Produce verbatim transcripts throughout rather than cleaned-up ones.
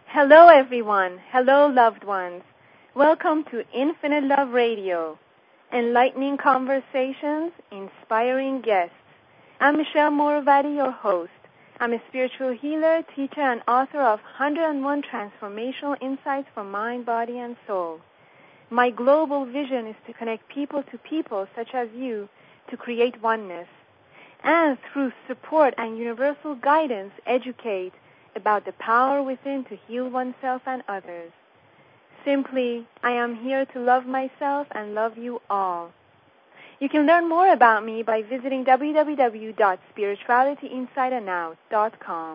Hello, everyone. Hello, loved ones. Welcome to Infinite Love Radio, enlightening conversations, inspiring guests. I'm Michelle Moravati, your host. I'm a spiritual healer, teacher, and author of one hundred and one Transformational Insights for Mind, Body, and Soul. My global vision is to connect people to people such as you to create oneness, and through support and universal guidance, educate about the power within to heal oneself and others. Simply, I am here to love myself and love you all. You can learn more about me by visiting w w w dot spirituality inside and out dot com.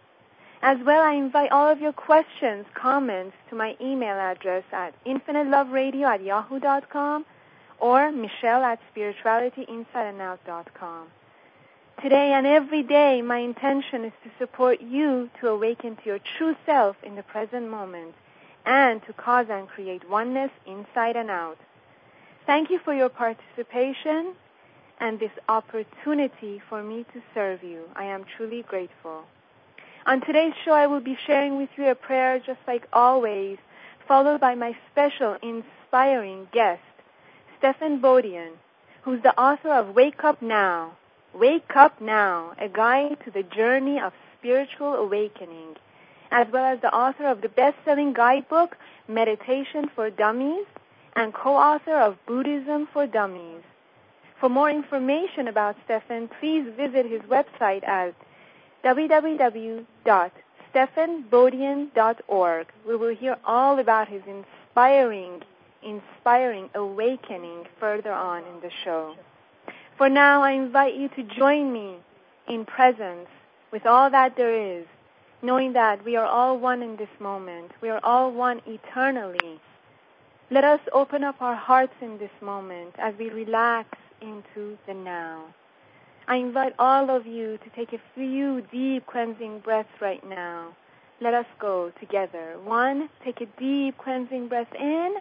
As well, I invite all of your questions, comments to my email address at infinite love radio at yahoo dot com or michelle at spirituality inside and out dot com. Today and every day, my intention is to support you to awaken to your true self in the present moment and to cause and create oneness inside and out. Thank you for your participation and this opportunity for me to serve you. I am truly grateful. On today's show, I will be sharing with you a prayer just like always, followed by my special inspiring guest, Stephan Bodian, who's the author of Wake Up Now. Wake Up Now, a guide to the journey of spiritual awakening, as well as the author of the best-selling guidebook, Meditation for Dummies, and co-author of Buddhism for Dummies. For more information about Stephan, please visit his website at w w w dot stephan bodian dot org. We will hear all about his inspiring, inspiring awakening further on in the show. For now, I invite you to join me in presence with all that there is, knowing that we are all one in this moment. We are all one eternally. Let us open up our hearts in this moment as we relax into the now. I invite all of you to take a few deep cleansing breaths right now. Let us go together. One, take a deep cleansing breath in.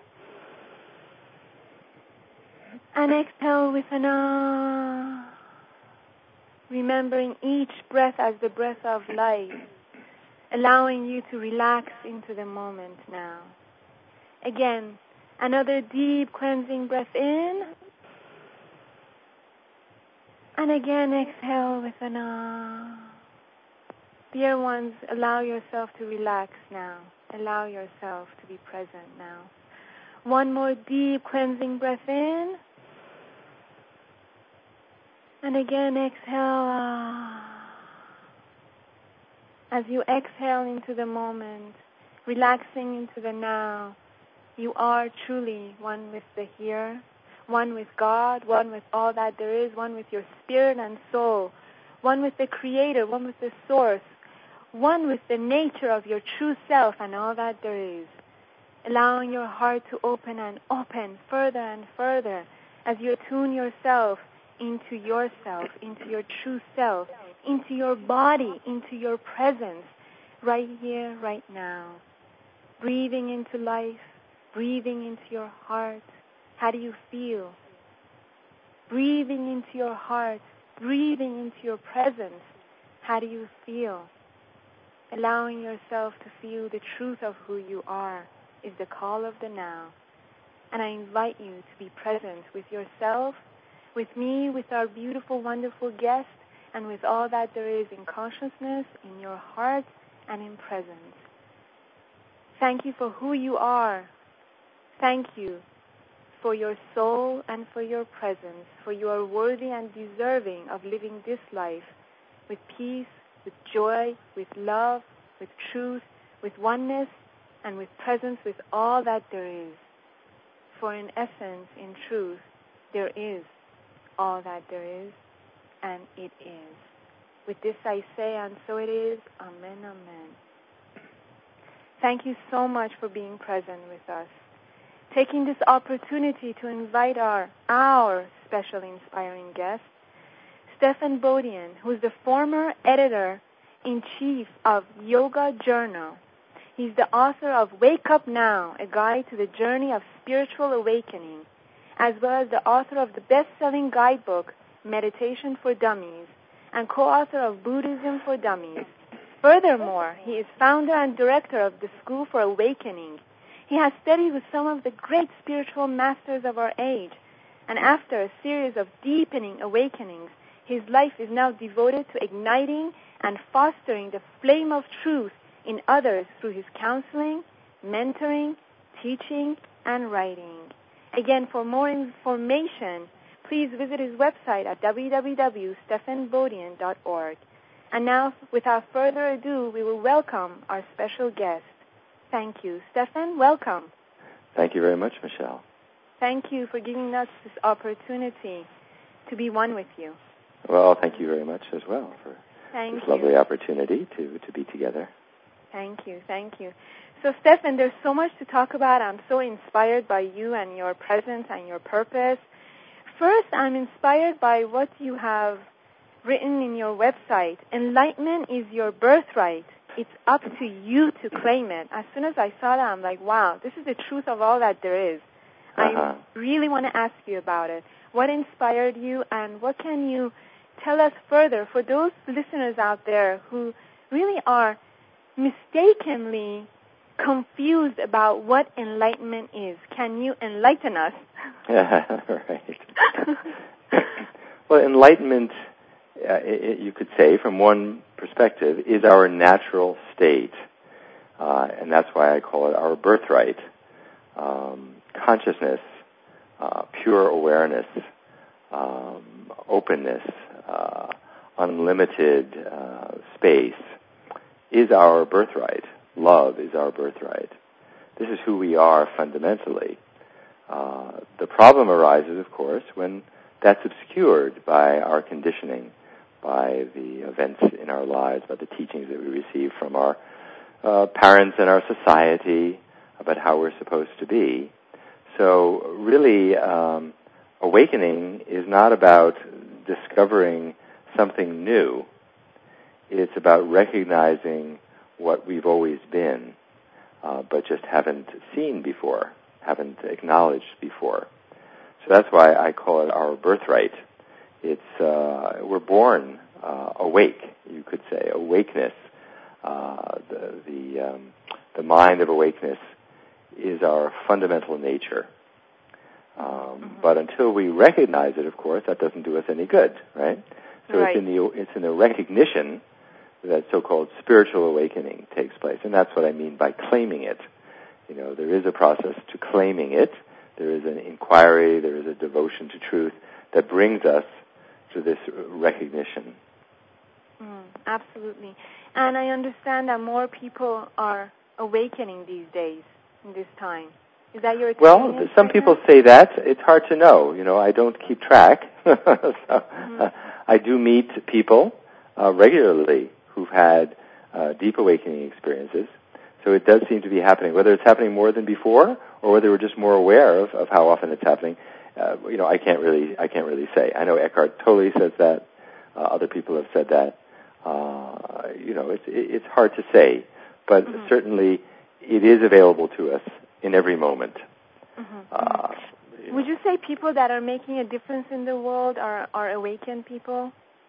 And exhale with an ah, remembering each breath as the breath of life, allowing you to relax into the moment now. Again, another deep cleansing breath in, and again exhale with an ah. Dear ones, allow yourself to relax now. Allow yourself to be present now. One more deep cleansing breath in. And again, exhale. As you exhale into the moment, relaxing into the now, you are truly one with the here, one with God, one with all that there is, one with your spirit and soul, one with the Creator, one with the Source, one with the nature of your true self and all that there is. Allowing your heart to open and open further and further as you attune yourself into yourself, into your true self, into your body, into your presence, right here, right now. Breathing into life, breathing into your heart. How do you feel? Breathing into your heart, breathing into your presence. How do you feel? Allowing yourself to feel the truth of who you are is the call of the now. And I invite you to be present with yourself, with me, with our beautiful, wonderful guest, and with all that there is in consciousness, in your heart, and in presence. Thank you for who you are. Thank you for your soul and for your presence, for you are worthy and deserving of living this life with peace, with joy, with love, with truth, with oneness, and with presence with all that there is. For in essence, in truth, there is all that there is, and it is. With this I say, and so it is. Amen, amen. Thank you so much for being present with us. Taking this opportunity to invite our, our special inspiring guest, Stephan Bodian, who is the former editor-in-chief of Yoga Journal. He's the author of Wake Up Now, a guide to the journey of spiritual awakening, as well as the author of the best-selling guidebook, Meditation for Dummies, and co-author of Buddhism for Dummies. Furthermore, he is founder and director of the School for Awakening. He has studied with some of the great spiritual masters of our age, and after a series of deepening awakenings, his life is now devoted to igniting and fostering the flame of truth in others through his counseling, mentoring, teaching, and writing. Again, for more information, please visit his website at w w w dot stephan bodian dot org. And now, without further ado, we will welcome our special guest. Thank you. Stephan, welcome. Thank you very much, Michelle. Thank you for giving us this opportunity to be one with you. Well, thank you very much as well for thank this you. lovely opportunity to, to be together. Thank you, thank you. So, Stephan, there's so much to talk about. I'm so inspired by you and your presence and your purpose. First, I'm inspired by what you have written in your website. Enlightenment is your birthright. It's up to you to claim it. As soon as I saw that, I'm like, wow, this is the truth of all that there is. Uh-huh. I really want to ask you about it. What inspired you, and what can you tell us further for those listeners out there who really are mistakenly confused about what enlightenment is? Can you enlighten us? Right. Well, enlightenment, uh, it, you could say, from one perspective, is our natural state, uh, and that's why I call it our birthright. Um, consciousness, uh, pure awareness, um, openness, uh, unlimited uh, space is our birthright. Love is our birthright. This is who we are fundamentally. Uh, the problem arises, of course, when that's obscured by our conditioning, by the events in our lives, by the teachings that we receive from our uh, parents and our society about how we're supposed to be. So really, um, awakening is not about discovering something new. It's about recognizing what we've always been, uh, but just haven't seen before, haven't acknowledged before. So that's why I call it our birthright. It's uh, we're born uh, awake, you could say, awakeness. Uh, the the, um, the mind of awakeness is our fundamental nature. Um, mm-hmm. But until we recognize it, of course, that doesn't do us any good, right? So right. it's in the it's in the recognition that so-called spiritual awakening takes place, and that's what I mean by claiming it. You know, there is a process to claiming it. There is an inquiry. There is a devotion to truth that brings us to this recognition. Mm, absolutely. And I understand that more people are awakening these days, in this time. Is that your experience? Well, some right people now? say that. It's hard to know. You know, I don't keep track. so, mm-hmm. uh, I do meet people uh, regularly who've had uh, deep awakening experiences. So it does seem to be happening. Whether it's happening more than before, or whether we're just more aware of, of how often it's happening, uh, you know, I can't really, I can't really say. I know Eckhart Tolle says that. Uh, other people have said that. Uh, you know, it's it's hard to say, but mm-hmm. certainly it is available to us in every moment. Mm-hmm. Uh, you Would know. you say people that are making a difference in the world are are awakened people?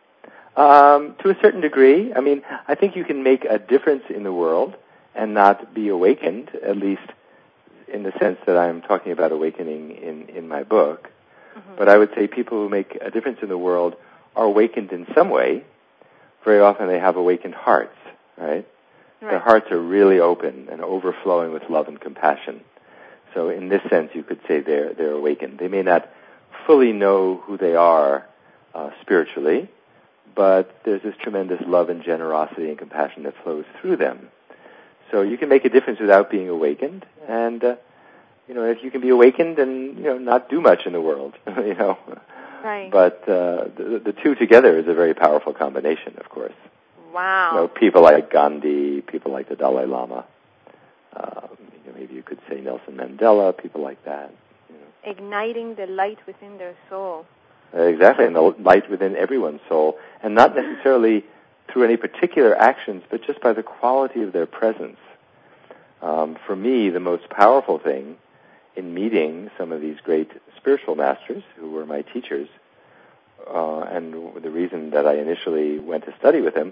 Um, to a certain degree. I mean, I think you can make a difference in the world and not be awakened, at least in the sense that I'm talking about awakening in, in my book. Mm-hmm. But I would say people who make a difference in the world are awakened in some way. Very often they have awakened hearts, right? Right. Their hearts are really open and overflowing with love and compassion. So in this sense, you could say they're, they're awakened. They may not fully know who they are uh, spiritually, but there's this tremendous love and generosity and compassion that flows through them. So you can make a difference without being awakened, and uh, you know, if you can be awakened and you know not do much in the world, you know. Right. But uh, the, the two together is a very powerful combination, of course. Wow. You know, people like Gandhi, people like the Dalai Lama. Um, you know, maybe you could say Nelson Mandela, people like that. You know. Igniting the light within their soul. Exactly, and the light within everyone's soul, and not necessarily through any particular actions, but just by the quality of their presence. Um, for me, the most powerful thing in meeting some of these great spiritual masters who were my teachers, uh, and the reason that I initially went to study with them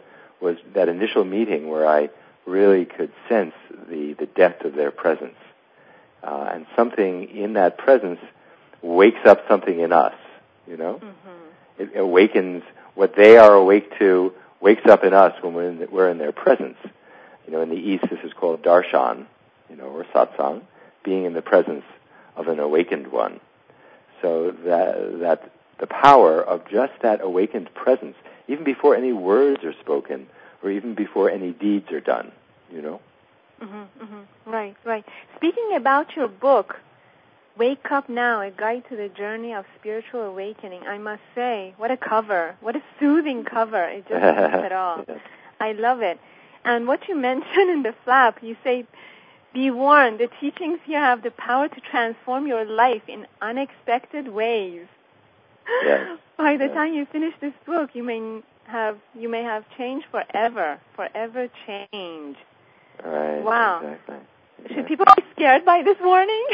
was that initial meeting where I really could sense the, the depth of their presence. Uh, and something in that presence wakes up something in us, you know? Mm-hmm. It awakens what they are awake to, wakes up in us when we're in, the, we're in their presence. You know, in the East, this is called darshan, you know, or satsang, being in the presence of an awakened one. So that, that the power of just that awakened presence, even before any words are spoken, or even before any deeds are done, you know? Mm-hmm, mm-hmm. Right, right. Speaking about your book, Wake Up Now, A Guide to the Journey of Spiritual Awakening, I must say, what a cover. What a soothing cover. It just beats it all. Yes. I love it. And what you mentioned in the flap, you say, be warned, the teachings here have the power to transform your life in unexpected ways. Yes. By the yes. time you finish this book, you may have you may have changed forever, forever change. Right. Wow. Exactly. exactly. Should people be scared by this warning?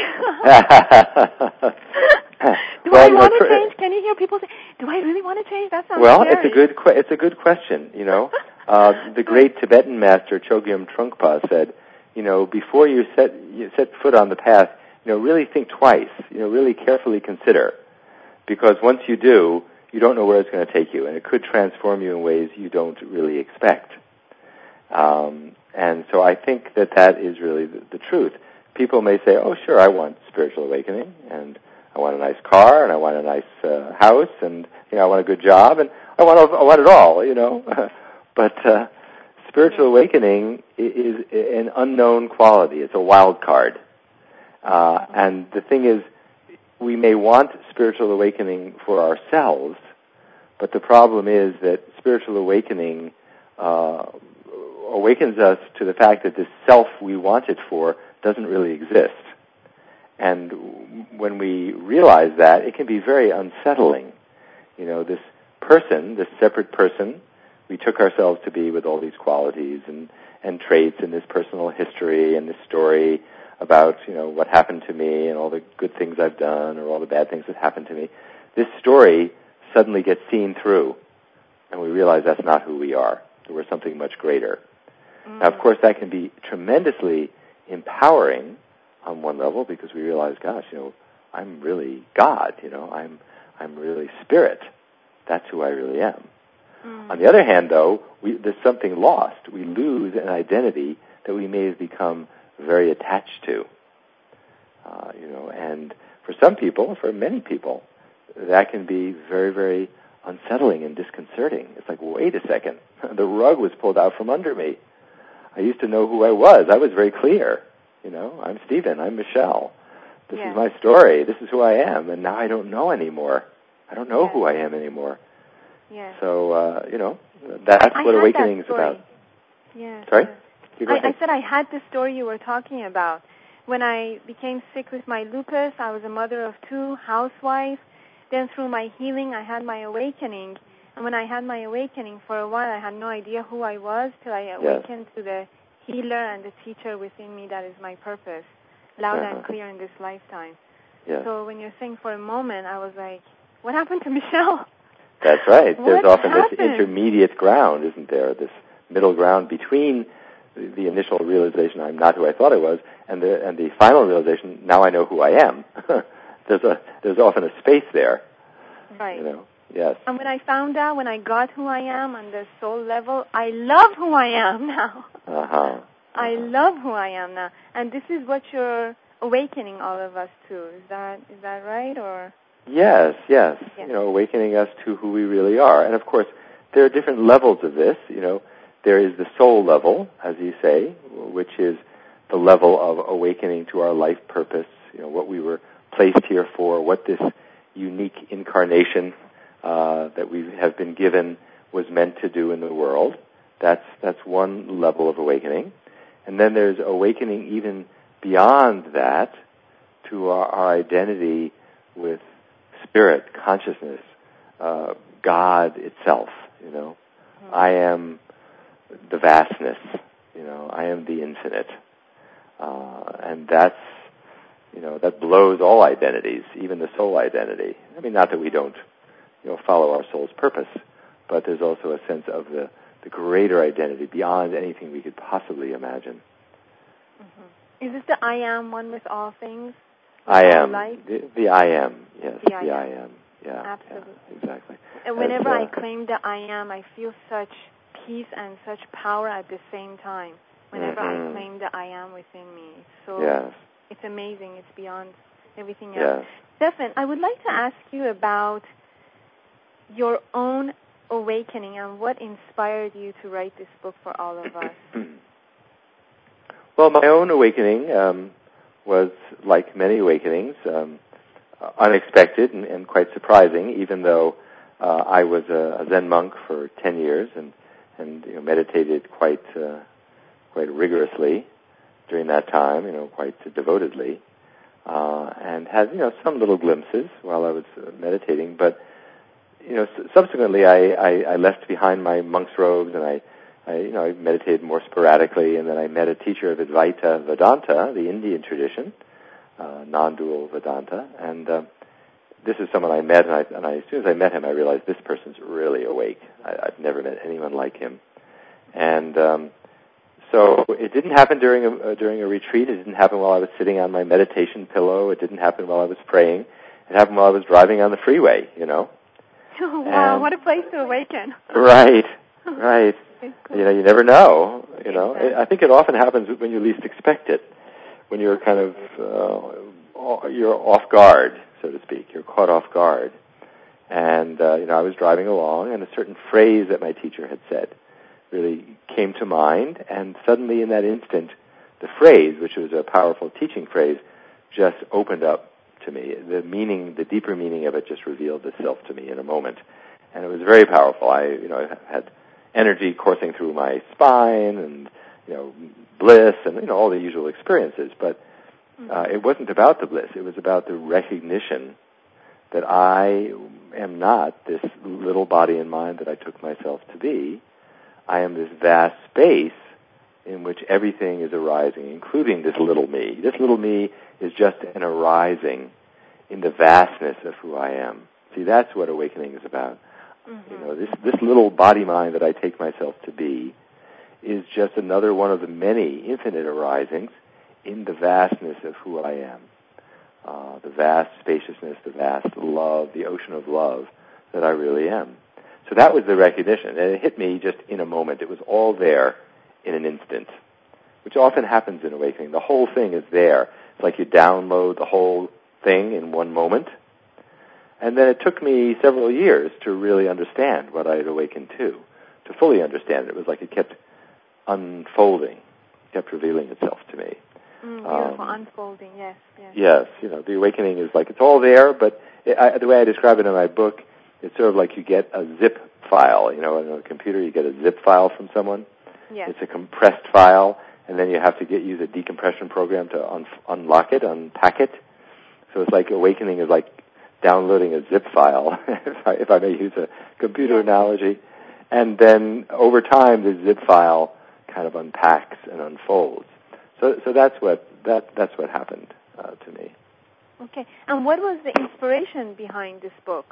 Do well, I you want know, to tr- change? Can you hear people say, "Do I really want to change?" That sounds well, scary. it's a good que- it's a good question. You know, uh, the great Tibetan master Chogyam Trungpa said, you know, before you set you set foot on the path, you know, really think twice. You know, really carefully consider, because once you do, you don't know where it's going to take you, and it could transform you in ways you don't really expect. Um, and so I think that that is really the, the truth. People may say, oh, sure, I want spiritual awakening, and I want a nice car, and I want a nice uh, house, and, you know, I want a good job, and I want, I want it all, you know. But uh, spiritual awakening is, is an unknown quality. It's a wild card. Uh, and the thing is, we may want spiritual awakening for ourselves, but the problem is that spiritual awakening uh, awakens us to the fact that this self we want it for doesn't really exist. And when we realize that, it can be very unsettling. You know, this person, this separate person, we took ourselves to be with all these qualities and, and traits and this personal history and this story about, you know, what happened to me and all the good things I've done or all the bad things that happened to me. This story suddenly gets seen through, and we realize that's not who we are. That we're something much greater. Mm. Now, of course, that can be tremendously empowering on one level, because we realize, gosh, you know, I'm really God, you know, I'm I'm really spirit. That's who I really am. Mm. On the other hand, though, we, there's something lost. We lose an identity that we may have become very attached to. Uh, you know, and for some people, for many people, that can be very, very unsettling and disconcerting. It's like, wait a second, the rug was pulled out from under me. I used to know who I was. I was very clear. You know, I'm Stephen, I'm Michelle. This yes. is my story. This is who I am. And now I don't know anymore. I don't know yes. who I am anymore. Yes. So, uh, you know, that's I what awakening is about. Yes. Sorry? Yes. I, I said I had the story you were talking about. When I became sick with my lupus, I was a mother of two, housewife. Then through my healing, I had my awakening. And when I had my awakening, for a while, I had no idea who I was till I awakened yes. to the healer and the teacher within me that is my purpose, loud uh-huh. and clear in this lifetime. Yes. So when you're saying for a moment, I was like, what happened to Michelle? That's right. There's often happened? this intermediate ground, isn't there? This middle ground between the, the initial realization, I'm not who I thought I was, and the and the final realization, now I know who I am. there's a there's often a space there. Right. You know. Yes. And when I found out, when I got who I am on the soul level, I love who I am now. Uh-huh. uh-huh. I love who I am now. And this is what you're awakening all of us to. Is that is that right? Or Yes, yes. yes. You know, awakening us to who we really are. And of course, there are different levels of this. You know, there is the soul level, as you say, which is the level of awakening to our life purpose, you know, what we were placed here for, what this unique incarnation Uh, that we have been given was meant to do in the world. That's that's one level of awakening. And then there's awakening even beyond that to our, our identity with spirit, consciousness, uh, God itself, you know. Mm-hmm. I am the vastness, you know, I am the infinite. Uh, and that's, you know, that blows all identities, even the soul identity. I mean, not that we don't you know, follow our soul's purpose, but there's also a sense of the, the greater identity beyond anything we could possibly imagine. Mm-hmm. Is this the I am, one with all things? I am. The, the I am, yes, the, the I, I am. am. Yeah, absolutely. Yeah, exactly. And whenever As, uh, I claim the I am, I feel such peace and such power at the same time. Whenever mm-hmm. I claim the I am within me. So yes. it's amazing. It's beyond everything Yes. else. Stephan, I would like to ask you about your own awakening and what inspired you to write this book for all of us. Well, my own awakening um, was, like many awakenings, um, unexpected and, and quite surprising, even though uh, I was a, a Zen monk for ten years and, and you know, meditated quite uh, quite rigorously during that time, you know, quite devotedly, uh, and had, you know, some little glimpses while I was uh, meditating. But, you know, s- subsequently I, I, I left behind my monk's robes and I, I, you know, I meditated more sporadically, and then I met a teacher of Advaita Vedanta, the Indian tradition, uh, non-dual Vedanta, and uh, this is someone I met, and, I, and I, as soon as I met him, I realized this person's really awake. I, I've never met anyone like him. And um, so it didn't happen during a, uh, during a retreat. It didn't happen while I was sitting on my meditation pillow. It didn't happen while I was praying. It happened while I was driving on the freeway, you know. Oh, wow, and, what a place to awaken. Right, right. Cool. You know, you never know, you know. Exactly. I think it often happens when you least expect it, when you're kind of, uh, you're off guard, so to speak. You're caught off guard. And, uh, you know, I was driving along, and a certain phrase that my teacher had said really came to mind, and suddenly in that instant, the phrase, which was a powerful teaching phrase, just opened up to me. The meaning, the deeper meaning of it just revealed itself to me in a moment. And it was very powerful. I, you know, had energy coursing through my spine and, you know, bliss and, you know, all the usual experiences. But uh, it wasn't about the bliss. It was about the recognition that I am not this little body and mind that I took myself to be. I am this vast space in which everything is arising, including this little me. This little me is just an arising in the vastness of who I am. See, that's what awakening is about. Mm-hmm. You know, this this little body mind that I take myself to be is just another one of the many infinite arisings in the vastness of who I am. Uh, the vast spaciousness, the vast love, the ocean of love that I really am. So that was the recognition, and it hit me just in a moment. It was all there in an instant, which often happens in awakening. The whole thing is there. It's like you download the whole thing in one moment. And then it took me several years to really understand what I had awakened to, to fully understand it. It was like it kept unfolding, kept revealing itself to me. Mm, beautiful, um, unfolding, yes, yes. Yes, you know, the awakening is like it's all there, but it, I, the way I describe it in my book, it's sort of like you get a zip file. You know, on a computer you get a zip file from someone. Yes. It's a compressed file, and then you have to get use a decompression program to un- unlock it, unpack it. So it's like awakening is like downloading a zip file, if, I, if I may use a computer yes. analogy. And then over time, the zip file kind of unpacks and unfolds. So, so that's what that that's what happened uh, to me. Okay. And what was the inspiration behind this book?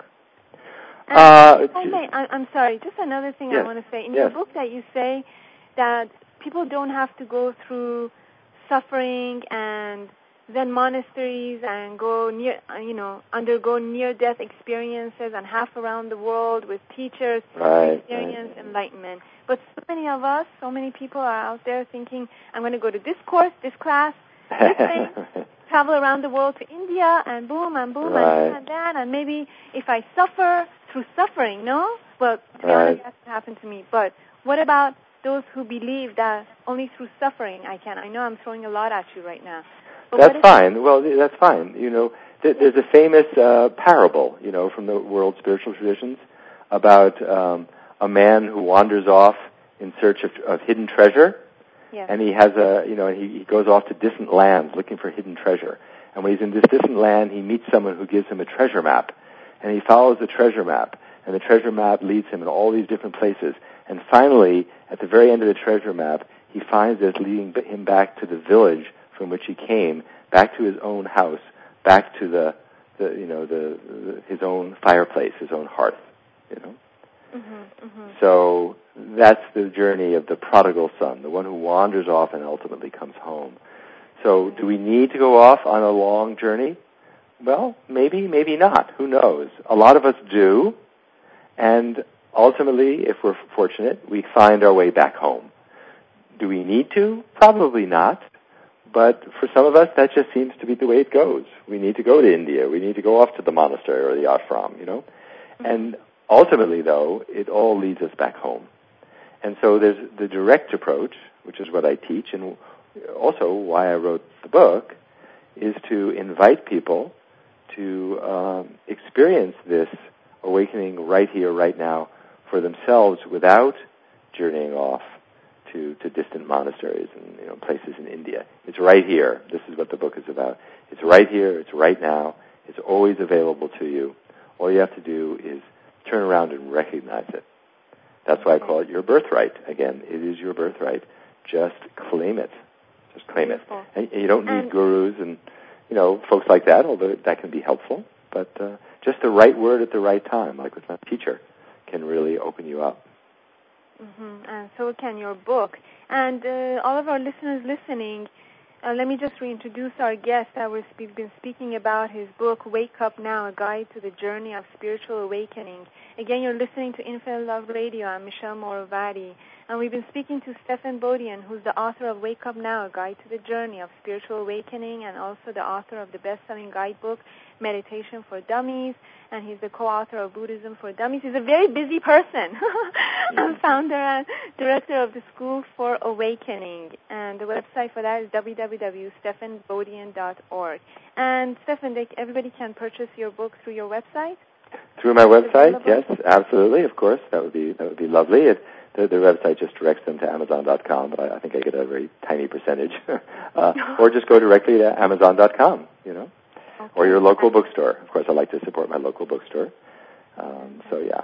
And Uh, if I may, I, I'm sorry. Just another thing yes. I want to say. In yes. your book, that you say that people don't have to go through suffering and then monasteries and go near, you know, undergo near-death experiences and half around the world with teachers right, to experience right. enlightenment. But so many of us, so many people are out there thinking, I'm going to go to this course, this class, this thing, travel around the world to India, and boom, and boom, right. and this and that, and maybe if I suffer through suffering, no? Well, to be right. honest, that's what happened to me. But what about those who believe that only through suffering I can? I know I'm throwing a lot at you right now. But that's fine. Well, that's fine. You know, th- there's a famous uh, parable, you know, from the world spiritual traditions about um, a man who wanders off in search of, of hidden treasure, yes. and he has a, you know, he, he goes off to distant lands looking for hidden treasure. And when he's in this distant land, he meets someone who gives him a treasure map, and he follows the treasure map, and the treasure map leads him in all these different places. And finally, at the very end of the treasure map, he finds that it's leading him back to the village from which he came, back to his own house, back to the, the you know, the, the his own fireplace, his own hearth, you know. Mm-hmm, mm-hmm. So that's the journey of the prodigal son, the one who wanders off and ultimately comes home. So do we need to go off on a long journey? Well, maybe, maybe not. Who knows? A lot of us do, and ultimately, if we're fortunate, we find our way back home. Do we need to? Probably not. But for some of us, that just seems to be the way it goes. We need to go to India. We need to go off to the monastery or the ashram, you know. Mm-hmm. And ultimately, though, it all leads us back home. And so there's the direct approach, which is what I teach, and also why I wrote the book, is to invite people to um, experience this awakening right here, right now, for themselves without journeying off to, to distant monasteries and, you know, places in India. It's right here. This is what the book is about. It's right here. It's right now. It's always available to you. All you have to do is turn around and recognize it. That's why I call it your birthright. Again, it is your birthright. Just claim it. Just claim Beautiful. it. And you don't need and gurus and, you know, folks like that, although that can be helpful. But uh, just the right word at the right time, like with my teacher, can really open you up. Mm-hmm. And so can your book. And uh, all of our listeners listening, uh, let me just reintroduce our guest that we've spe- been speaking about his book, Wake Up Now, A Guide to the Journey of Spiritual Awakening. Again, you're listening to Infinite Love Radio. I'm Michelle Moravati. And we've been speaking to Stephan Bodian, who's the author of Wake Up Now, A Guide to the Journey of Spiritual Awakening, and also the author of the best-selling guidebook, Meditation for Dummies, and he's the co-author of Buddhism for Dummies. He's a very busy person. I'm founder and director of the School for Awakening, and the website for that is w w w dot stephan bodian dot org. And Stephan, they, everybody can purchase your book through your website? Through my website, yes, absolutely, of course. That would be that would be lovely. It, the, the website just directs them to amazon dot com, but I, I think I get a very tiny percentage. uh, or just go directly to amazon dot com, you know, okay. Or your local bookstore. Of course, I like to support my local bookstore. Um, so, yeah.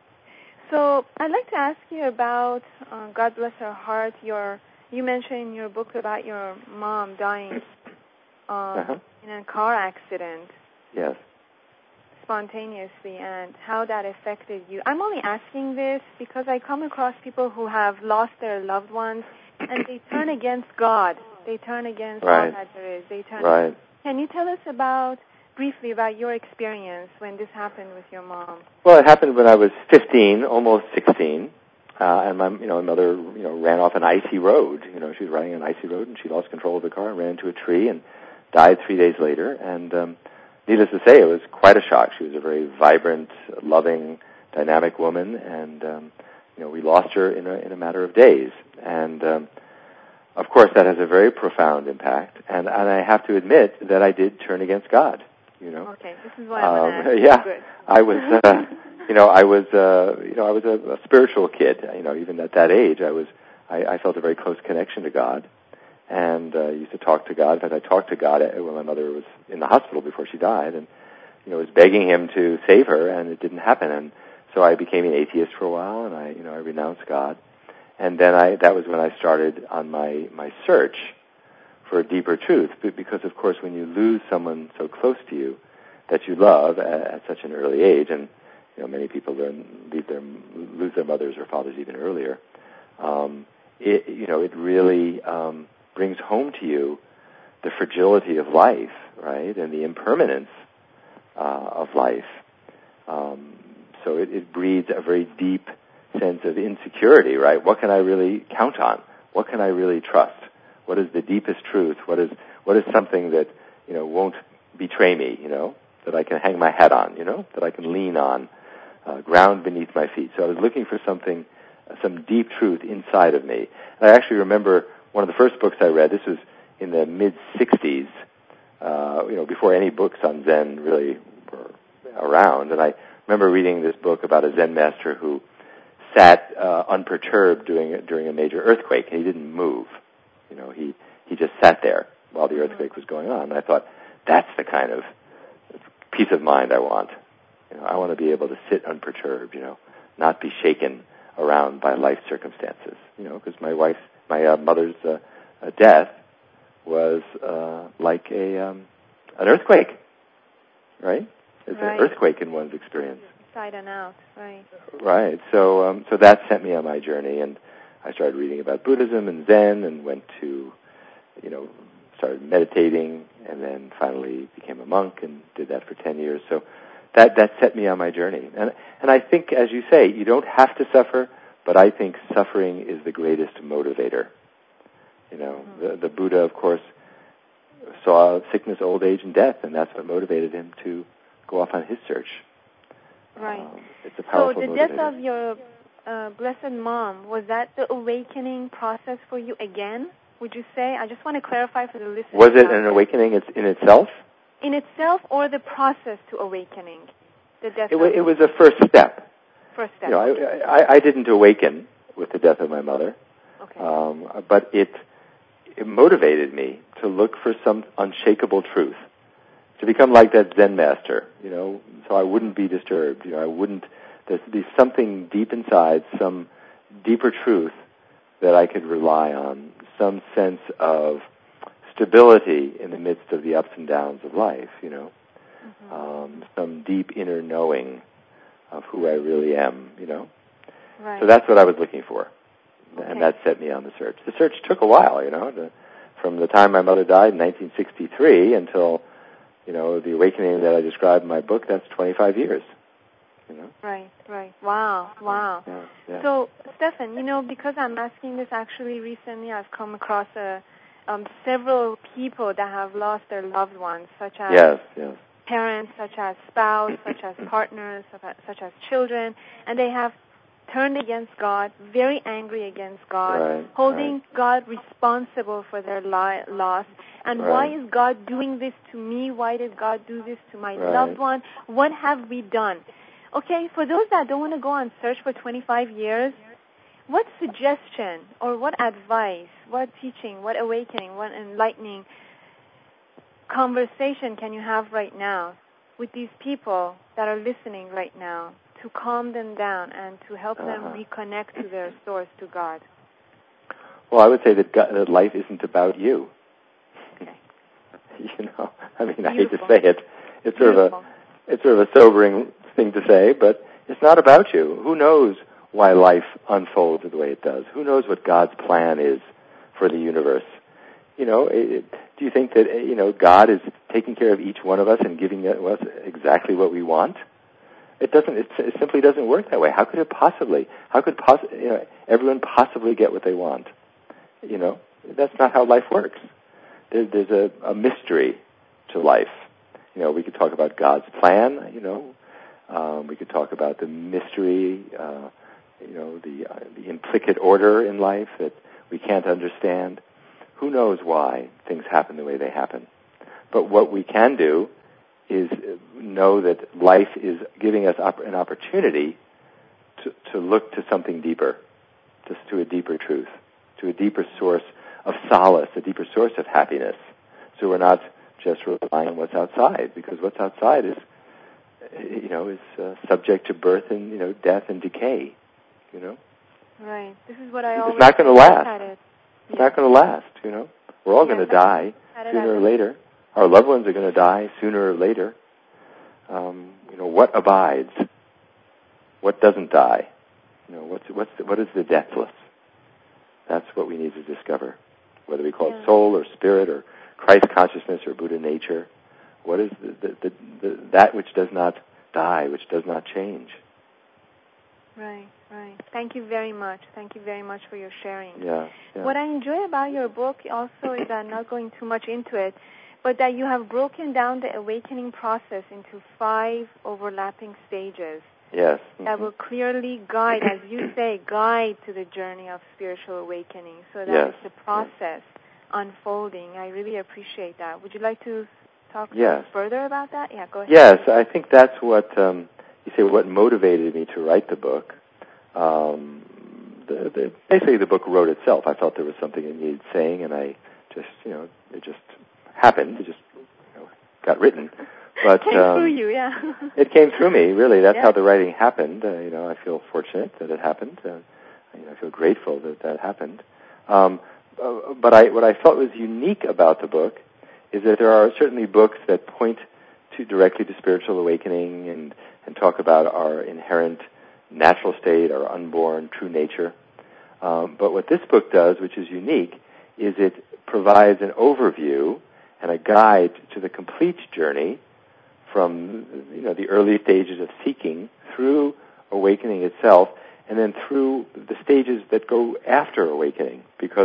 So I'd like to ask you about, uh, God bless her heart, your, you mentioned in your book about your mom dying um, uh-huh. in a car accident. Yes. Spontaneously, and how that affected you. I'm only asking this because I come across people who have lost their loved ones, and they turn against God. They turn against right. all that there is. They turn. Right. Can you tell us about, briefly, about your experience when this happened with your mom? Well, it happened when I was fifteen, almost sixteen, uh, and my, you know, my mother, you know, ran off an icy road. You know, she was riding an icy road, and she lost control of the car and ran into a tree and died three days later. And um, needless to say, it was quite a shock. She was a very vibrant, loving, dynamic woman, and um, you know, we lost her in a in a matter of days. And um, of course, that has a very profound impact. And and I have to admit that I did turn against God. You know. Okay, this is why I'm um, Yeah, Good. I was. Uh, you know, I was. Uh, you know, I was a, a spiritual kid. You know, even at that age, I was. I, I felt a very close connection to God. And uh, used to talk to God. In fact, I talked to God when my mother was in the hospital before she died, and you know, was begging Him to save her, and it didn't happen. And so I became an atheist for a while, and I, you know, I renounced God. And then I, that was when I started on my my search for a deeper truth. Because of course, when you lose someone so close to you that you love at, at such an early age, and you know, many people learn leave their lose their mothers or fathers even earlier. Um, it, you know, it really um, brings home to you the fragility of life, right, and the impermanence uh, of life. Um, so it, it breeds a very deep sense of insecurity, right? What can I really count on? What can I really trust? What is the deepest truth? What is what is something that, you know, won't betray me, you know, that I can hang my hat on, you know, that I can lean on, uh, ground beneath my feet. So I was looking for something, some deep truth inside of me. And I actually remember one of the first books I read, this was in the mid-sixties, uh, you know, before any books on Zen really were around. And I remember reading this book about a Zen master who sat uh, unperturbed during, during a major earthquake, and he didn't move. You know, he, he just sat there while the earthquake was going on. And I thought, that's the kind of peace of mind I want. You know, I want to be able to sit unperturbed, you know, not be shaken around by life circumstances, you know, because my wife's, my uh, mother's uh, uh, death was uh, like a um, an earthquake, right? It's right. an earthquake in one's experience. inside and out, right? Right. So, um, so that sent me on my journey, and I started reading about Buddhism and Zen, and went to, you know, started meditating, and then finally became a monk and did that for ten years. So that that set me on my journey. And and I think, as you say, you don't have to suffer, but I think suffering is the greatest motivator. You know, mm-hmm. the, the Buddha, of course, saw sickness, old age, and death, and that's what motivated him to go off on his search. Right. Um, it's a powerful So the motivator. death of your uh, blessed mom, was that the awakening process for you again, would you say? I just want to clarify for the listeners. Was it an awakening in itself? In itself, or the process to awakening? The death it, of w- it was a first step. First step. You know, okay. I, I, I didn't awaken with the death of my mother, okay. um, but it, it motivated me to look for some unshakable truth, to become like that Zen master, you know, so I wouldn't be disturbed. You know, I wouldn't, there's, there's something deep inside, some deeper truth that I could rely on, some sense of stability in the midst of the ups and downs of life, you know, mm-hmm. um, some deep inner knowing of who I really am, you know. Right. So that's what I was looking for, okay. and that set me on the search. The search took a while, you know, the, from the time my mother died in nineteen sixty-three until, you know, the awakening that I described in my book, that's twenty-five years, you know. Right, right. Wow, wow. Yeah, yeah. So, Stephan, you know, because I'm asking this actually recently, I've come across a, um, several people that have lost their loved ones, such as yes, yes. parents, such as spouse, such as partners, such as children, and they have turned against God, very angry against God, right, holding right. God responsible for their li- loss. And right. why is God doing this to me? Why did God do this to my right. loved one? What have we done? Okay, for those that don't want to go on search for twenty-five years, what suggestion or what advice, what teaching, what awakening, what enlightening conversation can you have right now with these people that are listening right now to calm them down and to help uh-huh. them reconnect to their source, to God? Well, I would say that, God, that life isn't about you. Okay. You know, I mean, Beautiful. I hate to say it. It's Beautiful. sort of a, it's sort of a sobering thing to say, but it's not about you. Who knows why life unfolds the way it does? Who knows what God's plan is for the universe? You know, it, do you think that, you know, God is taking care of each one of us and giving us exactly what we want? It doesn't. It, it simply doesn't work that way. How could it possibly? How could poss- you know, everyone possibly get what they want? You know, that's not how life works. There, there's a, a mystery to life. You know, we could talk about God's plan. You know, um, we could talk about the mystery. Uh, you know, the uh, the implicate order in life that we can't understand. Who knows why things happen the way they happen? But what we can do is know that life is giving us op- an opportunity to, to look to something deeper, to, to a deeper truth, to a deeper source of solace, a deeper source of happiness. So we're not just relying on what's outside, because what's outside is, you know, is uh, subject to birth and, you know, death and decay, you know. Right. This is what I it's always not going to last. at it. It's yeah. not going to last, you know. We're all yes, going to die sooner or later. Our loved ones are going to die sooner or later. Um, you know, what abides? What doesn't die? You know, what's what's the, what is the deathless? That's what we need to discover. Whether we call yeah. it soul or spirit or Christ consciousness or Buddha nature, what is the, the, the, the, that which does not die, which does not change? Right, right. Thank you very much. Thank you very much for your sharing. Yeah, yeah. What I enjoy about your book also is that, not going too much into it, but that you have broken down the awakening process into five overlapping stages. Yes. Mm-hmm. That will clearly guide, as you say, guide to the journey of spiritual awakening. So that yes. it's the process yes. unfolding. I really appreciate that. Would you like to talk yes. further about that? Yeah, go ahead. Yes, I think that's what, um, you say, what motivated me to write the book. Um, the, the, basically, the book wrote itself. I felt there was something it needed saying, and I just, you know, it just happened. It just, you know, got written. But, it came um, through you, yeah. It came through me, really. That's yeah. how the writing happened. Uh, you know, I feel fortunate that it happened. Uh, you know, I feel grateful that that happened. Um, uh, but I, what I felt was unique about the book is that there are certainly books that point to directly to spiritual awakening and, and talk about our inherent natural state, our unborn true nature. Um, but what this book does, which is unique, is it provides an overview and a guide to the complete journey from, you know, the early stages of seeking through awakening itself, and then through the stages that go after awakening. Because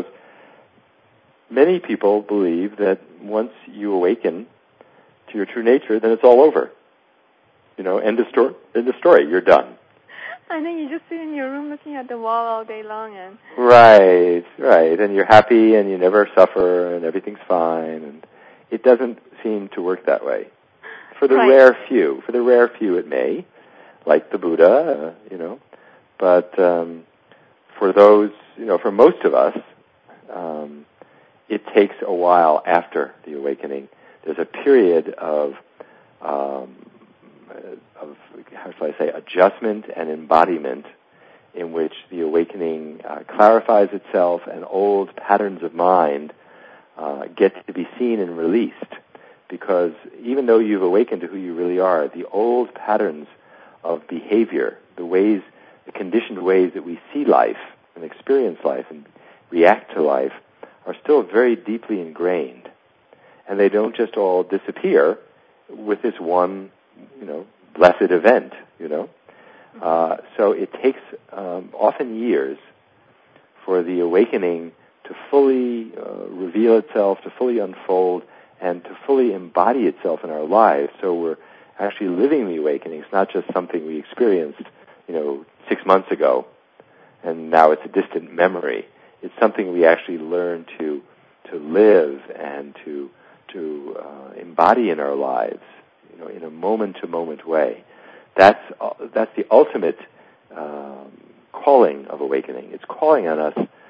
many people believe that once you awaken to your true nature, then it's all over. You know, end of story. End of story. You're done. I know, you just sit in your room looking at the wall all day long, and right, right, and you're happy, and you never suffer, and everything's fine, and it doesn't seem to work that way. For the right. rare few, for the rare few, it may, like the Buddha, uh, you know, but um, for those, you know, for most of us, um, it takes a while after the awakening. There's a period of um, of, how shall I say, adjustment and embodiment in which the awakening uh, clarifies itself and old patterns of mind uh, get to be seen and released. Because even though you've awakened to who you really are, the old patterns of behavior, the ways, the conditioned ways that we see life and experience life and react to life are still very deeply ingrained. And they don't just all disappear with this one, you know, blessed event, you know. Uh, so it takes um, often years for the awakening to fully uh, reveal itself, to fully unfold, and to fully embody itself in our lives. So we're actually living the awakening. It's not just something we experienced, you know, six months ago, and now it's a distant memory. It's something we actually learn to to live and to to uh, embody in our lives, you know, in a moment-to-moment way. That's uh, that's the ultimate um, calling of awakening. It's calling on us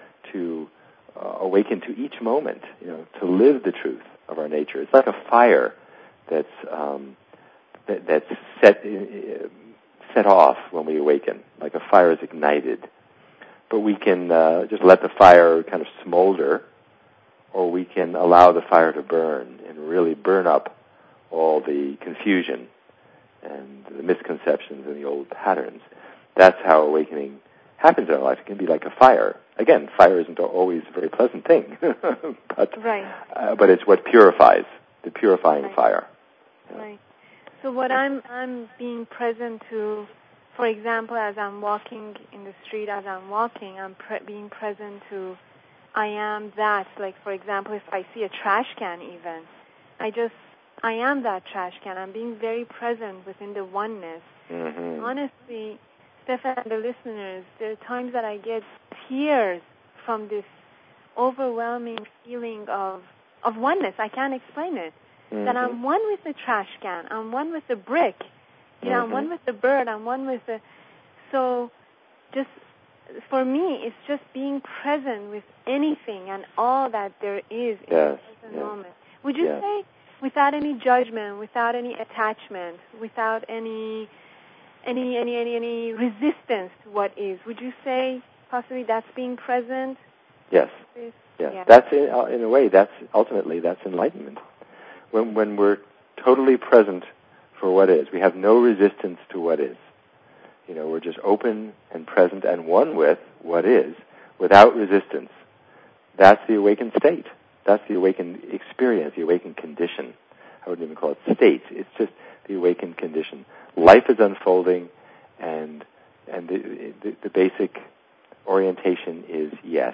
to uh, awaken to each moment, you know, to live the truth of our nature. It's like a fire that's um, that, that's set uh, set off when we awaken, like a fire is ignited. But we can uh, just let the fire kind of smolder, or we can allow the fire to burn and really burn up all the confusion and the misconceptions and the old patterns. That's how awakening happens in our life. It can be like a fire. Again, fire isn't always a very pleasant thing, but right. uh, but it's what purifies, the purifying right. fire. Yeah. Right. So what I'm I'm being present to, for example, as I'm walking in the street, as I'm walking, I'm pre- being present to, I am that. Like, for example, if I see a trash can even, I just, I am that trash can. I'm being very present within the oneness. Mm-hmm. Honestly, Stephan and the listeners, there are times that I get tears from this overwhelming feeling of, of oneness. I can't explain it. Mm-hmm. That I'm one with the trash can. I'm one with the brick. You know, mm-hmm. I'm one with the bird. I'm one with the... So just, for me, it's just being present with anything and all that there is in yes. the present yes. moment. Would you yes. say without any judgment, without any attachment, without any... Any, any, any, any resistance to what is? Would you say possibly that's being present? Yes. Yes. Yeah. That's in, in a way. That's ultimately that's enlightenment. When when we're totally present for what is, we have no resistance to what is. You know, we're just open and present and one with what is, without resistance. That's the awakened state. That's the awakened experience, the awakened condition. I wouldn't even call it state. It's just the awakened condition. Life is unfolding, and and the, the, the basic orientation is yes,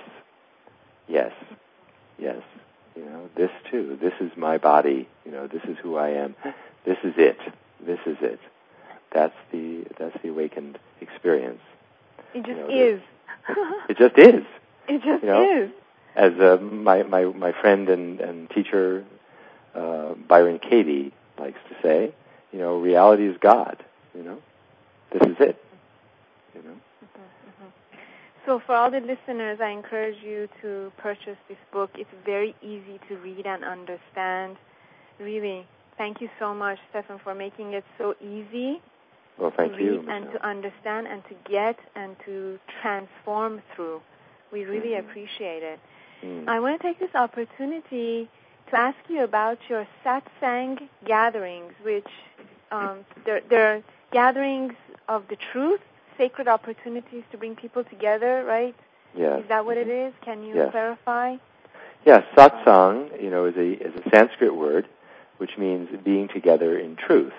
yes, yes. You know, this too. This is my body. You know, this is who I am. This is it. This is it. That's the that's the awakened experience. It just you know, is. It just is. It just you know? is. As uh, my, my my friend and, and teacher uh, Byron Katie likes to say, you know, reality is God. You know, this is it. You know. Mm-hmm, mm-hmm. So for all the listeners, I encourage you to purchase this book. It's very easy to read and understand. Really, thank you so much, Stephan, for making it so easy. Well, thank to read you, and Michelle. to understand and to get and to transform through. We really mm-hmm. appreciate it. Mm. I want to take this opportunity to ask you about your satsang gatherings, which um, they're, they're gatherings of the truth, sacred opportunities to bring people together, right? Yes. Is that what it is? Can you yes. clarify? Yes, satsang, you know, is a is a Sanskrit word, which means being together in truth,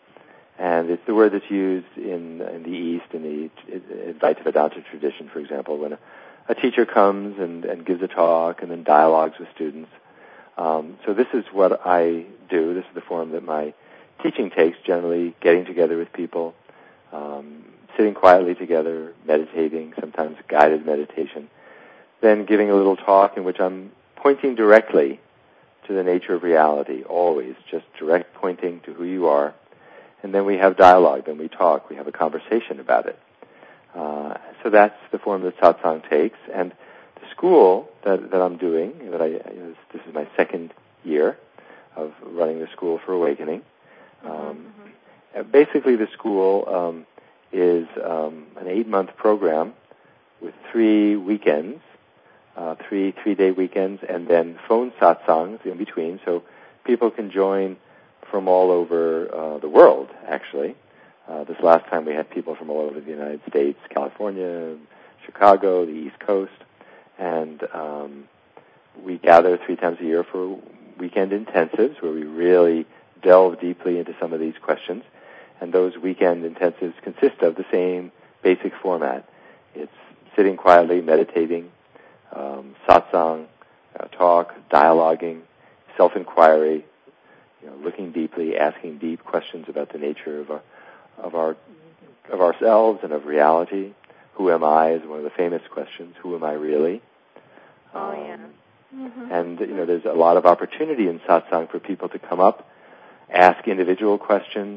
and it's the word that's used in in the East in the Advaita Vedanta tradition, for example, when a, a teacher comes and, and gives a talk and then dialogues with students. Um, so this is what I do. This is the form that my teaching takes, generally getting together with people, um, sitting quietly together, meditating, sometimes guided meditation, then giving a little talk in which I'm pointing directly to the nature of reality, always, just direct pointing to who you are. And then we have dialogue, then we talk, we have a conversation about it. Uh, so that's the form that satsang takes. And the school that, that I'm doing, that I, you know, this is my second year of running the School for Awakening. Um, mm-hmm. Basically, the school um, is um, an eight-month program with three weekends, uh, three three-day weekends, and then phone satsangs in between, so people can join from all over uh, the world, actually. Uh, this last time we had people from all over the United States, California, Chicago, the East Coast, and um, we gather three times a year for weekend intensives where we really delve deeply into some of these questions. And those weekend intensives consist of the same basic format. It's sitting quietly, meditating, um, satsang, uh, talk, dialoguing, self-inquiry, you know, looking deeply, asking deep questions about the nature of our, of our of ourselves and of reality. Who am I is one of the famous questions. Who am I really? Oh, um, yeah. Mm-hmm. And, you know, there's a lot of opportunity in satsang for people to come up, ask individual questions.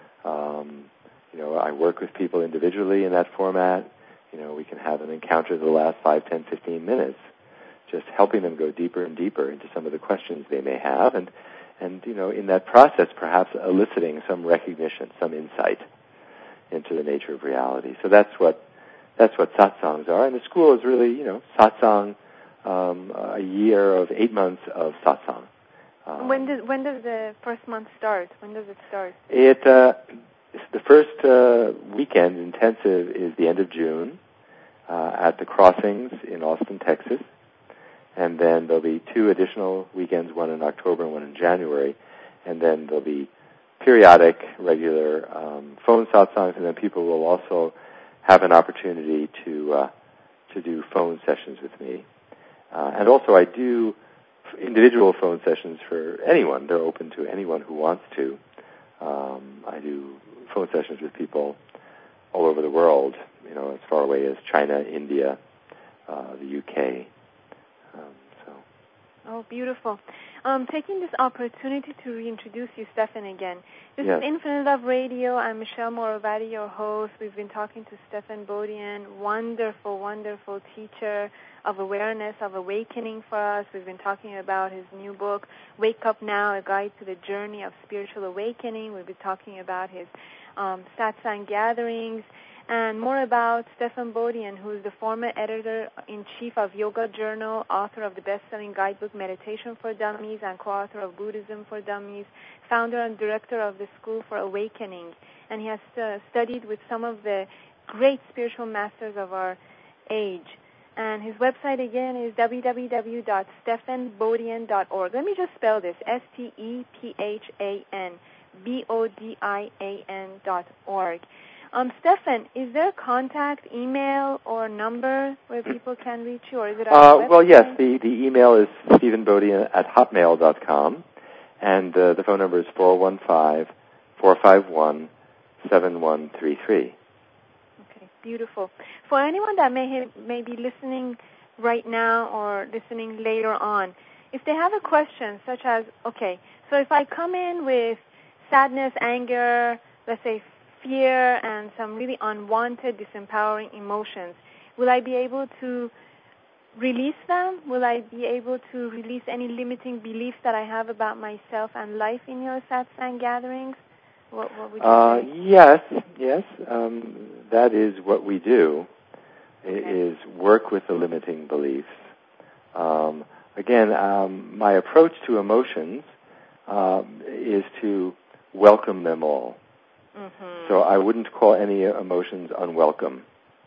Um, you know, I work with people individually in that format. You know, we can have an encounter that last five, ten, fifteen minutes, just helping them go deeper and deeper into some of the questions they may have, and, and you know, in that process, perhaps eliciting some recognition, some insight into the nature of reality. So that's what that's what satsangs are, and the school is really, you know, satsang, um, a year of eight months of satsang. Um, when does when does the first month start? When does it start? It uh, the first uh, weekend intensive is the end of June uh, at the Crossings in Austin, Texas, and then there'll be two additional weekends, one in October and one in January, and then there'll be periodic, regular um, phone satsangs, and then people will also have an opportunity to uh, to do phone sessions with me, uh, and also I do individual phone sessions for anyone. They're open to anyone who wants to. Um, I do phone sessions with people all over the world, you know, as far away as China, India, uh, the U K. Um, so. Oh, beautiful. Um, taking this opportunity to reintroduce you, Stephan, again. This yes. is Infinite Love Radio. I'm Michelle Moravati, your host. We've been talking to Stephan Bodian, wonderful, wonderful teacher of awareness, of awakening for us. We've been talking about his new book, Wake Up Now, A Guide to the Journey of Spiritual Awakening. We've been talking about his um, satsang gatherings, and more about Stephan Bodian, who is the former editor-in-chief of Yoga Journal, author of the best-selling guidebook Meditation for Dummies, and co-author of Buddhism for Dummies, founder and director of the School for Awakening. And he has uh, studied with some of the great spiritual masters of our age. And his website, again, is w w w dot stephan bodian dot org. Let me just spell this, S T E P H A N B O D I A N dot org. Um, Stephan, is there a contact email or number where people can reach you, or is it on uh, the website? Well, yes, the, the email is stephan bodian at hotmail dot com, and uh, the phone number is four one five, four five one, seven one three three. Okay, beautiful. For anyone that may ha- may be listening right now or listening later on, if they have a question such as, okay, so if I come in with sadness, anger, let's say fear, and some really unwanted, disempowering emotions, will I be able to release them? Will I be able to release any limiting beliefs that I have about myself and life in your satsang gatherings? What, what would you uh, say? Yes, yes. Um, that is what we do, okay. is work with the limiting beliefs. Um, again, um, my approach to emotions um, is to welcome them all. Mm-hmm. So I wouldn't call any emotions unwelcome.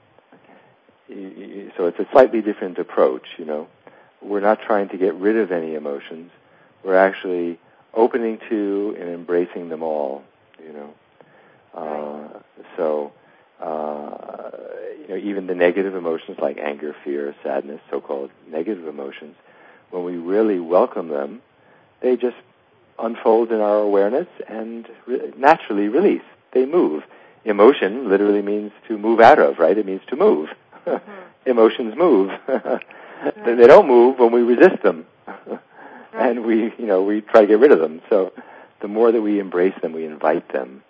Okay. So it's a slightly different approach, you know. We're not trying to get rid of any emotions. We're actually opening to and embracing them all, you know. Uh, so, uh, you know, even the negative emotions like anger, fear, sadness, so-called negative emotions, when we really welcome them, they just unfold in our awareness and re- naturally release. They move. Emotion literally means to move out of, right? It means to move. Mm-hmm. Emotions move. Right. They don't move when we resist them. Right. And we, you know, we try to get rid of them. So the more that we embrace them, we invite them,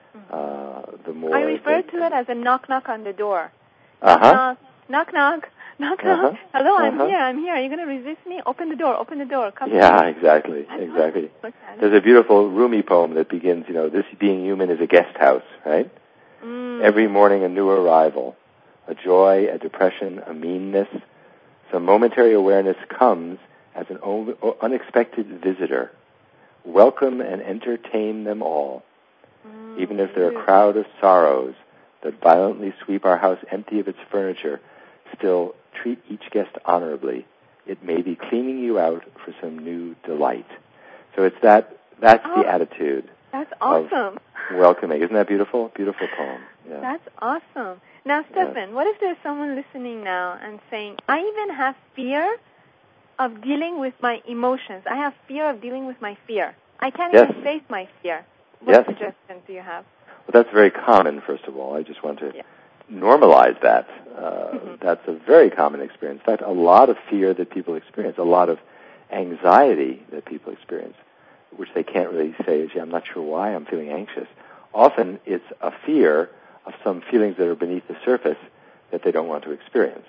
uh, the more... I refer to it as a knock-knock on the door. Uh-huh. Knock, knock, knock, knock. Uh-huh. Hello, I'm uh-huh. here, I'm here. Are you going to resist me? Open the door, open the door. Come yeah, exactly, exactly. There's a beautiful Rumi poem that begins, you know, this being human is a guest house, right? Mm. Every morning a new arrival, a joy, a depression, a meanness. Some momentary awareness comes as an unexpected visitor. Welcome and entertain them all. Mm. Even if they're a crowd of sorrows that violently sweep our house empty of its furniture, still treat each guest honorably. It may be cleaning you out for some new delight. So it's that, that's oh, the attitude. That's awesome. Of welcoming. Isn't that beautiful? Beautiful poem. Yeah. That's awesome. Now, Stephan, yeah. what if there's someone listening now and saying, I even have fear of dealing with my emotions. I have fear of dealing with my fear. I can't yes. even face my fear. What yes. suggestions do you have? Well, that's very common, first of all. I just want to... Yeah. normalize that. Uh, mm-hmm. That's a very common experience. In fact, a lot of fear that people experience, a lot of anxiety that people experience, which they can't really say, gee, I'm not sure why I'm feeling anxious. Often it's a fear of some feelings that are beneath the surface that they don't want to experience.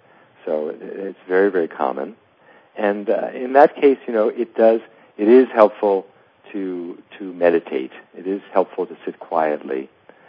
So it's very, very common. And uh, in that case, you know, it does, it is helpful to to meditate. It is helpful to sit quietly,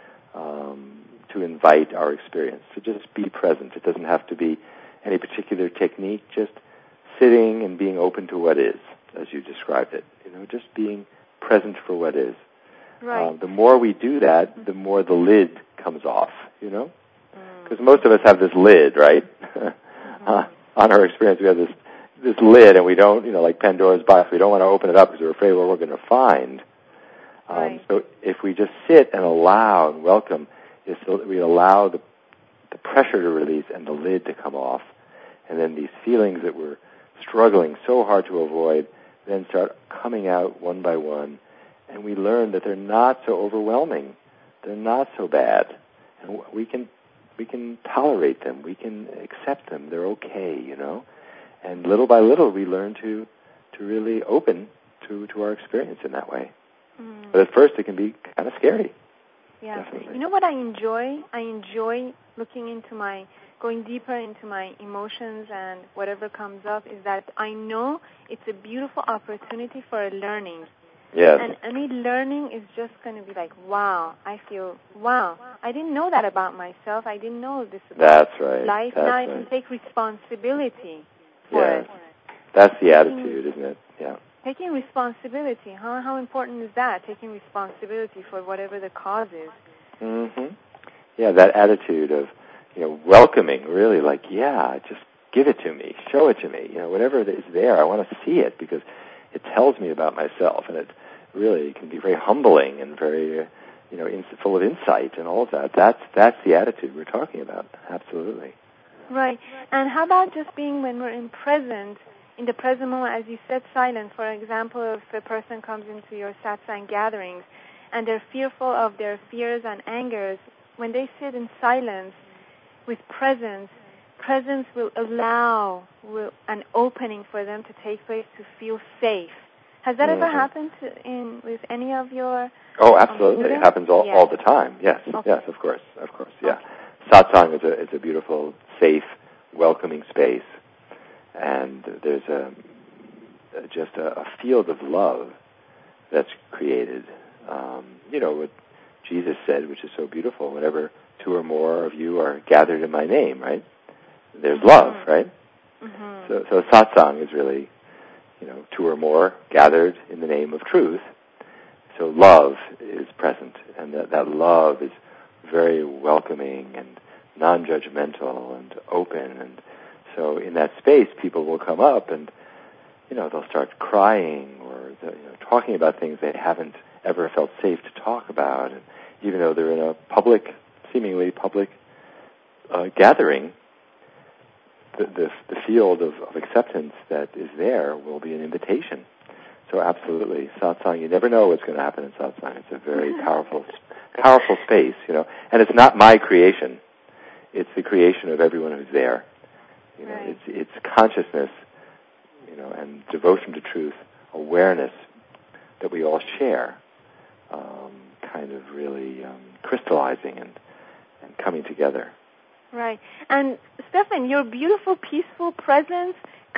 um, to invite our experience, to just be present. It doesn't have to be any particular technique, just sitting and being open to what is, as you described it. You know, just being present for what is. Right. Uh, the more we do that, the more the lid comes off, you know? Because mm. most of us have this lid, right? mm. uh, on our experience, we have this this lid, and we don't, you know, like Pandora's box, we don't want to open it up because we're afraid what we're going to find. Um, right. So if we just sit and allow and welcome, is so that we allow the, the pressure to release and the lid to come off, and then these feelings that we're struggling so hard to avoid then start coming out one by one, and we learn that they're not so overwhelming, they're not so bad, and we can we can tolerate them, we can accept them, they're okay, you know. And little by little, we learn to to really open to, to our experience in that way. Mm. But at first, it can be kind of scary. Yeah. Definitely. You know what I enjoy? I enjoy looking into my, going deeper into my emotions and whatever comes up is that I know it's a beautiful opportunity for a learning. Yes. And any learning is just going to be like, wow, I feel, wow, I didn't know that about myself. I didn't know this about That's right. life. That's now I right. can take responsibility for yes. it. That's the taking, attitude, isn't it? Yeah. Taking responsibility, huh? How important is that, taking responsibility for whatever the cause is? Mm-hmm. Yeah, that attitude of, you know, welcoming, really, like, yeah, just give it to me, show it to me, you know, whatever it is there, I want to see it because it tells me about myself, and it really can be very humbling and very, uh, you know, in, full of insight and all of that. That's that's the attitude we're talking about, absolutely. Right. And how about just being when we're in present, in the present moment, as you said, silent. For example, if a person comes into your satsang gatherings and they're fearful of their fears and angers, when they sit in silence with presence, presence will allow will, an opening for them to take place to feel safe. Has that mm-hmm. ever happened to, in with any of your Oh, absolutely. Um, it happens all, yes. all the time. Yes, okay. yes, of course, of course, yeah. Okay. Satsang is a, is a beautiful, safe, welcoming space. And there's a, a just a, a field of love that's created. Um, you know, what Jesus said, which is so beautiful, whenever two or more of you are gathered in my name, right? There's mm-hmm. love, right? Mm-hmm. So, so satsang is really, you know, two or more gathered in the name of truth. So love is present, and that, that love is very welcoming and non-judgmental and open. And so in that space, people will come up and, you know, they'll start crying or you know, talking about things they haven't ever felt safe to talk about. And even though they're in a public, seemingly public uh, gathering, the, the, the field of, of acceptance that is there will be an invitation. So absolutely, satsang, you never know what's going to happen in satsang. It's a very powerful, powerful space, you know. And it's not my creation. It's the creation of everyone who's there. You know, right. it's it's consciousness, you know, and devotion to truth, awareness that we all share, um, kind of really um, crystallizing and, and coming together. Right. And Stephan, your beautiful, peaceful presence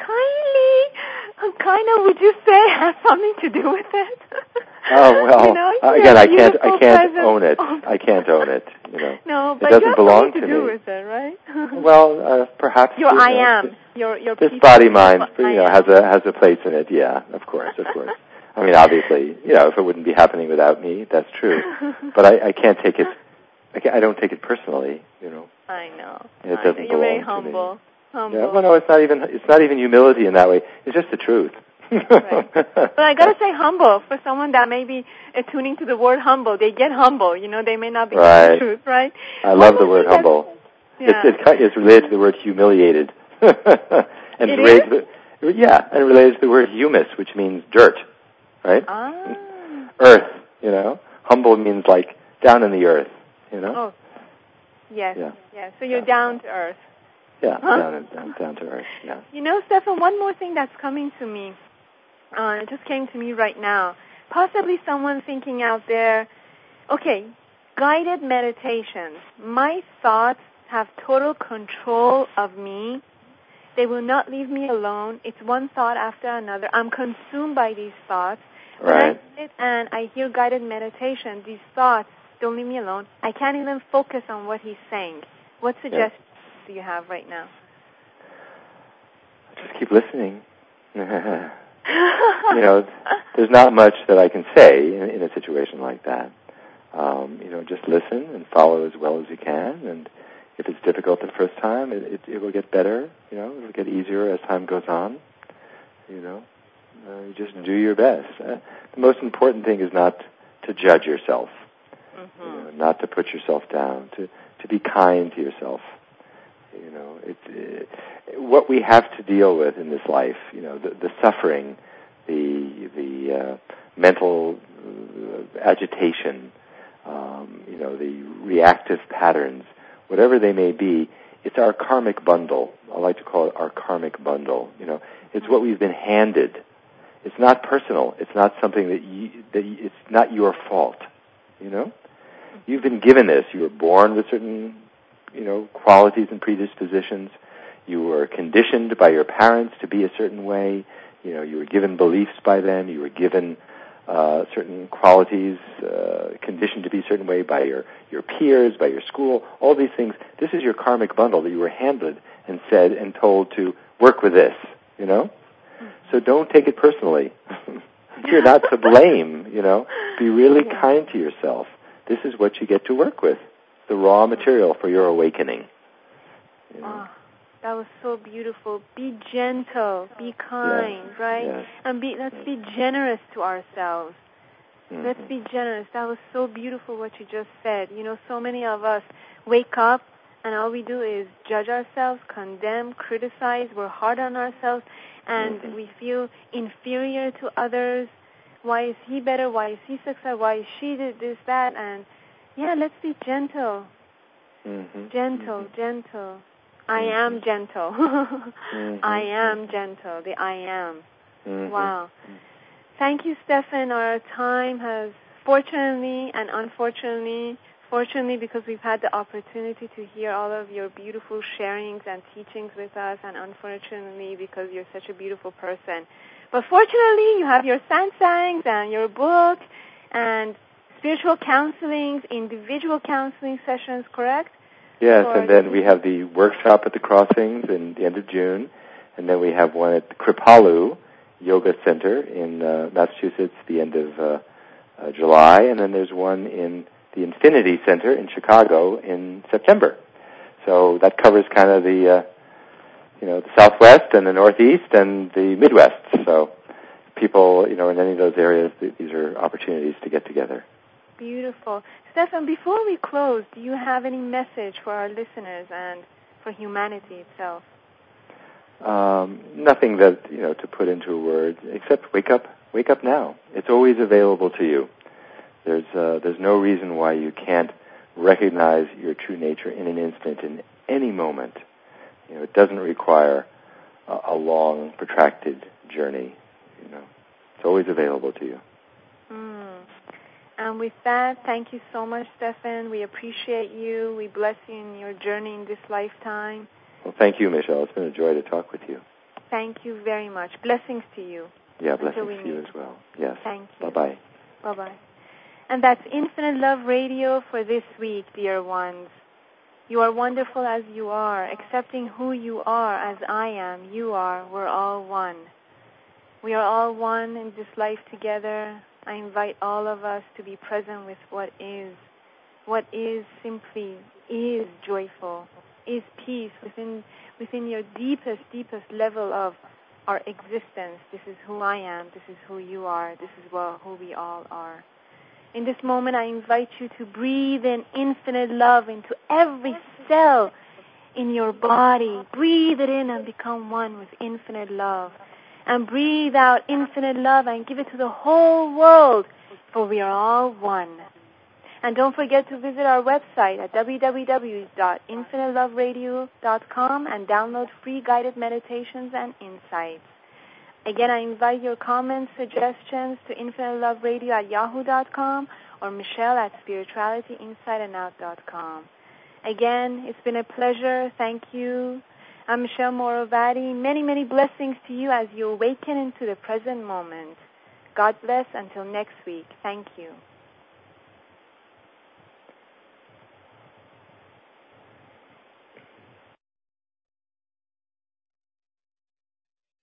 kindly, kind of, would you say, has something to do with it? Oh well, you know, uh, again, I can't, I can't presence. own it. I can't own it. You know, no, but it doesn't you have belong to to do me. with it, right? Well, uh, perhaps your you I know, am, this, your your this peaceful, body mind, you know, I has a has a place in it. Yeah, of course, of course. I mean, obviously, you know, if it wouldn't be happening without me, that's true. But I, I can't take it. I, can't, I don't take it personally. You know. I know. It I doesn't know. You're belong very to humble. me. Humble. Yeah, well, no, it's not even. It's not even humility in that way. It's just the truth. Right. But I gotta say, humble for someone that may be attuning to the word humble. They get humble. You know, they may not be right. the truth, right? I love the word humble. Yeah. It's, it's it's related to the word humiliated, and it related is? to the, yeah, and related to the word humus, which means dirt, right? Ah. Earth. You know, humble means like down in the earth. You know. Oh. Yes. Yeah. Yes. So you're yeah. down to earth. Yeah, huh? down, and, down down to earth. Yeah. You know, Stephan, one more thing that's coming to me. Uh, it just came to me right now. Possibly someone thinking out there, okay, guided meditations. My thoughts have total control of me. They will not leave me alone. It's one thought after another. I'm consumed by these thoughts. When Right. I sit and I hear guided meditation, these thoughts don't leave me alone. I can't even focus on what he's saying. What suggestions yeah. do you have right now? Just keep listening. You know, there's not much that I can say in, in a situation like that. Um, you know, just listen and follow as well as you can. And if it's difficult the first time, it, it, it will get better. You know, it will get easier as time goes on. You know, uh, you just do your best. Uh, the most important thing is not to judge yourself. Mm-hmm. You know, not to put yourself down. To to be kind to yourself. You know, it, it, what we have to deal with in this life, you know, the, the suffering, the the uh, mental uh, agitation, um, you know, the reactive patterns, whatever they may be, it's our karmic bundle. I like to call it our karmic bundle. You know, it's what we've been handed. It's not personal. It's not something that you, that you, it's not your fault. You know, you've been given this. You were born with certain, you know, qualities and predispositions. You were conditioned by your parents to be a certain way. You know, you were given beliefs by them. You were given uh, certain qualities, uh, conditioned to be a certain way by your, your peers, by your school, all these things. This is your karmic bundle that you were handed and said and told to work with this, you know? So don't take it personally. You're not to blame, you know? Be really yeah. kind to yourself. This is what you get to work with. The raw material for your awakening. You know? Oh, that was so beautiful. Be gentle, be kind, yes. right? Yes. And be let's be generous to ourselves. Mm-hmm. Let's be generous. That was so beautiful what you just said. You know, so many of us wake up and all we do is judge ourselves, condemn, criticize. We're hard on ourselves and mm-hmm. we feel inferior to others. Why is he better? Why is he successful? Why is she did this, that? And yeah, let's be gentle. Mm-hmm. Gentle, mm-hmm. gentle. I am gentle. mm-hmm. I am gentle. The I am. Mm-hmm. Wow. Thank you, Stephan. Our time has, fortunately and unfortunately, fortunately because we've had the opportunity to hear all of your beautiful sharings and teachings with us, and unfortunately because you're such a beautiful person. But fortunately, you have your sansangs and your book and spiritual counseling, individual counseling sessions, correct? Yes, or and then we have the workshop at the Crossings in the end of June, and then we have one at the Kripalu Yoga Center in uh, Massachusetts the end of uh, uh, July, and then there's one in the Infinity Center in Chicago in September. So that covers kind of the, uh, you know, the Southwest and the Northeast and the Midwest. So people, you know, in any of those areas, these are opportunities to get together. Beautiful. Stefan, before we close, do you have any message for our listeners and for humanity itself? Um, nothing that, you know, to put into words, except wake up, wake up now. It's always available to you. There's, uh, there's no reason why you can't recognize your true nature in an instant, in any moment. You know, it doesn't require a, a long, protracted journey. You know, it's always available to you. Mm. And with that, thank you so much, Stefan. We appreciate you. We bless you in your journey in this lifetime. Well, thank you, Michelle. It's been a joy to talk with you. Thank you very much. Blessings to you. Yeah, blessings to you as well. Yes. Thank you. Bye-bye. Bye-bye. And that's Infinite Love Radio for this week, dear ones. You are wonderful as you are, accepting who you are as I am, you are, we're all one. We are all one in this life together. I invite all of us to be present with what is. What is simply is joyful, is peace within within your deepest, deepest level of our existence. This is who I am. This is who you are. This is well, who we all are. In this moment, I invite you to breathe in infinite love into every cell in your body. Breathe it in and become one with infinite love. And breathe out infinite love and give it to the whole world, for we are all one. And don't forget to visit our website at w w w dot infinite love radio dot com and download free guided meditations and insights. Again, I invite your comments, suggestions to infiniteloveradio at yahoo dot com or Michelle at spirituality inside and out dot com. Again, it's been a pleasure. Thank you. I'm Michelle Morovati. Many, many blessings to you as you awaken into the present moment. God bless until next week. Thank you.